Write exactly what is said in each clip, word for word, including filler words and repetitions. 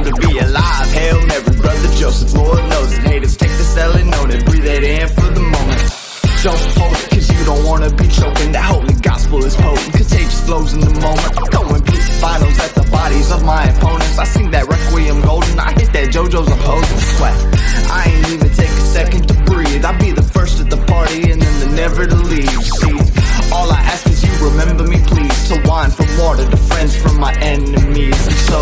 time to be alive. Hail Mary, brother Joseph, Lord knows it. Haters take the L and own it, breathe it in for the moment. Don't hold it, cause you don't wanna be choking. That holy gospel is potent, contagious flows in the moment. Going bleach finals at the bodies of my opponents. I sing that Requiem golden, I hit that JoJo's opposing sweat. I ain't even take a second to breathe. I be the first at the party and then the never to leave. See, all I ask is you remember me please. To wine from water to friends from my enemies. And so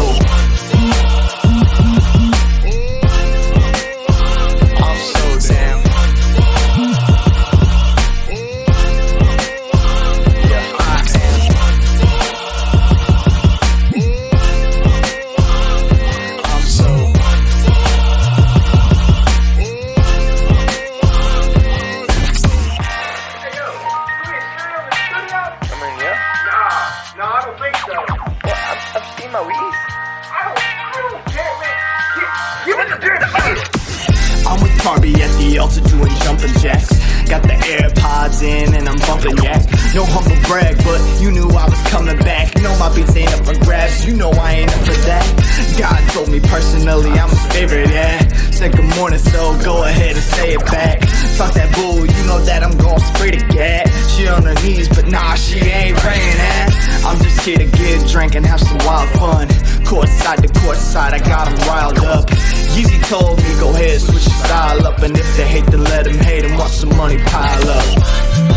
I'm so down. No, I don't think so. Well, I've, I've seen my Wheaties. I don't, I don't care, man. Give, give it the dirt. I'm with Barbie at the altar doing jumping jacks. Got the AirPods in and I'm bumping yak. No humble brag, but you knew I was coming back. You know my beats ain't up for grabs, you know I ain't up for that. God told me personally I'm his favorite, yeah. Said good morning, so go ahead and say it back. Fuck that bull, you know that I'm gon' spray the gat. She on her knees, but nah, she ain't praying, eh. I'm just here to get drunk and have some wild fun. Court side to court side, I got them riled up. Yeezy told me go ahead, switch your style up. And if they hate, then let them hate and watch the money pile up.